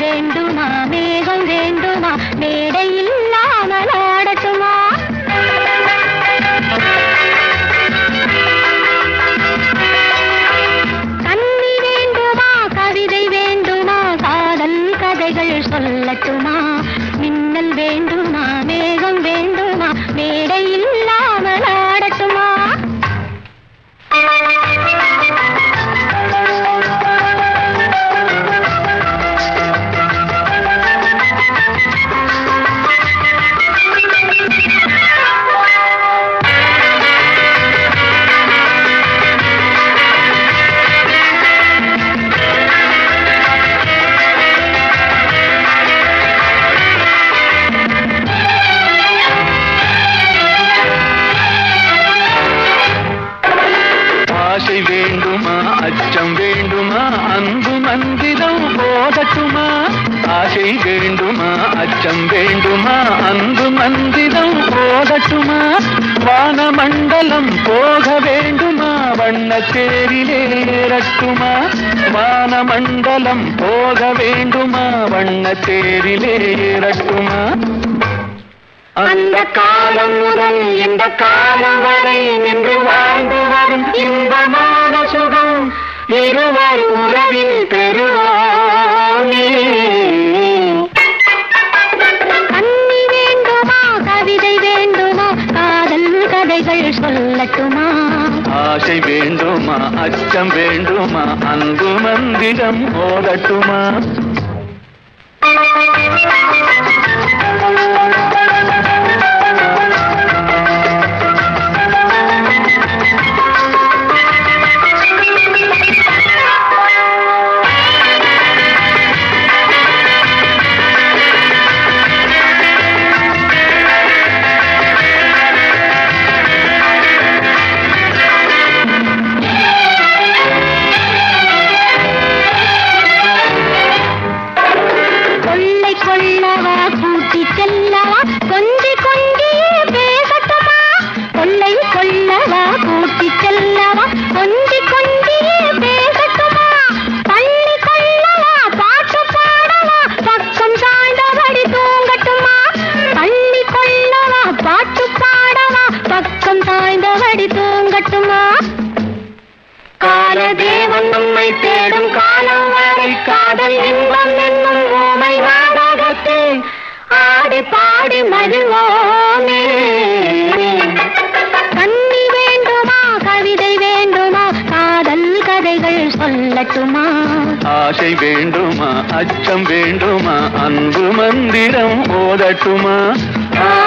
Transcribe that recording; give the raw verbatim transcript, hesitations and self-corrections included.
வேண்டுமா மேகம் வேண்டுமா மேடை இல்லாமல் ஆடட்டுமா கண்ணி வேண்டுமா கவிதை வேண்டுமா காதல் கதைகள் சொல்லட்டுமா மின்னல் வேண்டுமா மேகம் வேண்டுமா மேடை இல்லாமல் ஆடட்டுமா ஆசை வேண்டுமா அச்சம் வேண்டுமா அன்பு மந்திரம் போதட்டுமா ஆசை வேண்டுமா அச்சம் வேண்டுமா அன்பு மந்திரம் போதட்டுமா வானமண்டலம் போக வேண்டுமா வண்ணத்தேரிலே ஏறட்டுமா வானமண்டலம் போக வேண்டுமா வண்ணத்தேரிலே ஏறட்டுமா அந்த காலம் முதல் இந்த காலம் வரை நின்று வாழ்ந்து வரும் இன்பமான சுகம் இருவர் உறவில் பெறுவோமே கண்ணி வேண்டுமா கவிதை வேண்டுமா காதல் கதைகள் சொல்லட்டுமா ஆசை வேண்டுமா அச்சம் வேண்டுமா அன்பு மந்திரம் ஓதட்டுமா கொள்ளவா கூட்டி செல்லவா கொஞ்சி கொஞ்சியே பேசட்டுமா கொள்ளை கொள்ளவா கூட்டி செல்லவா கொஞ்சி கொஞ்சியே பேசட்டுமா பள்ளி கொள்ளவா பாட்டு பாடவா பக்கம் சாய்ந்தபடி தூங்கட்டுமா பள்ளி கொள்ளவா பாட்டு பாடவா பக்கம் சாய்ந்தபடி தூங்கட்டுமா காலதேவன் நம்மை தேடும் காலம் வரை காதல் இன்பம் என்னும் ஓமை நாடகத்தை ஆடி பாடி மகிழ்வோமே கண்ணி வேண்டுமா கவிதை வேண்டுமா காதல் கதைகள் சொல்லட்டுமா ஆசை வேண்டுமா அச்சம் வேண்டுமா அன்பு மந்திரம் ஓதட்டுமா